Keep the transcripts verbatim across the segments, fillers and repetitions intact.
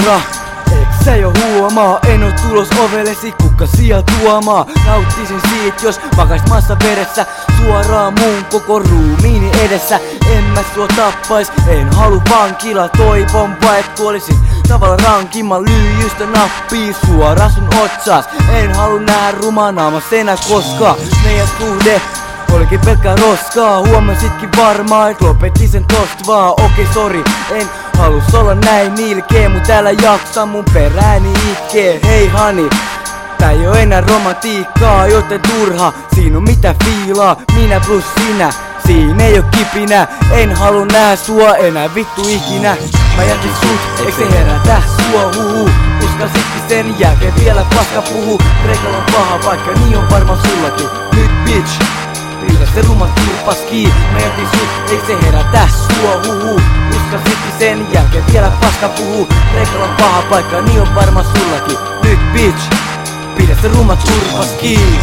suora. Eiks sä jo huomaa, en oo tulos ovellesi kukkasia tuomaa. Nauttisin siitä, jos makais massa veressä suoraan muun koko ruumiini edessä. En mä sua tappais, en halu vankila, toivon vaan et kuolisit tavalla rankimman lyijystä nappii suoraan sun otsas. En halu nähdä rumaa naamas enää koskaan. Meidän suhde olikin pelkkää roskaa, huomasitkin varmaan et lopetin sen tosta vaan. Okei sori, en halus olla näin nilkeä, mut älä jaksa mun perääni itkee. Hei hani, tää ei oo enää romantiikkaa, joten turha, siinä on mitä fiilaa. Minä plus sinä, siinä ei oo kipinä. En halu nää sua enää vittu ikinä. Mä jätin sut, eik se herätä sua huhu. Uskalsitkin sen jälkeen vielä paska puhu. Rekalla on paha vaikka niin on varmaan sullakin. Nyt bitch, pidä se ruma turpaski. Mä jätin sut, eik se herätä sua huhu. Uskalsitkin sen jälkeen vielä paska puhu. Rekalla on paha paikka, niin on varmaan sullakin. Nyt bitch, pidä se ruma turpaski.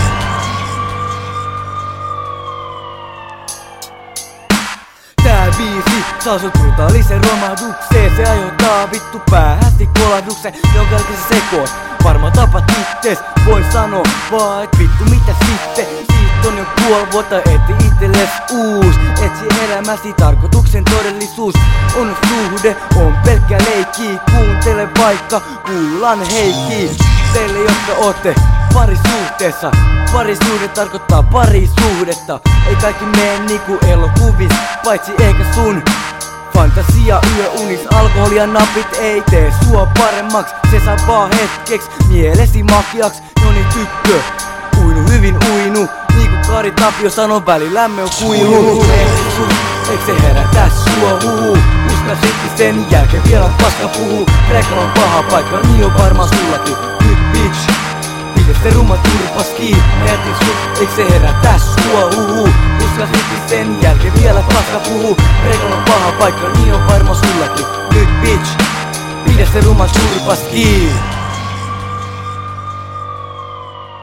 Tää biisi saa sut brutaalisen romahdukseen. Se aiheuttaa vittu päähästi kolahduksen, jonka jälkeen sä sekoot. Varmaan tapat ittees, voin sanoa vaan et vittu mitä sitten. Siitä on jo puoli vuotta, eti itelles uus. Etsi elämäsi tarkoituksen todellisuus. On suhde, on pelkkä leikki. Kuuntele vaikka kuulan Heikki. Teille jotka ootte parisuhteessa, parisuhde tarkoittaa parisuhdetta. Ei kaikki mene niinku elokuvis, paitsi eikä sun fantasia yöunis. Alkoholia napit ei tee sua paremmaks, se saa vaan hetkeks mielesi makiaks. Noni tyttö, uinu hyvin uinu, niinku Kari Tapio sanoo välillämme on kuilu. Eik se herätä sua huhu, uskalsitkin sen jälkeen vielä paska puhu. Rekalla on paha paikka, niin on varmaan sullakin. Nyt bitch, pidä se ruma turpaski. Mä jätin sut, eik se herätä sua huhu. Uskalsitkin sen jälkeen vielä paska puhu. Rekalla on paha paikka, niin on varmaan sullakin. Nyt bitch, pidä se ruma turpaski.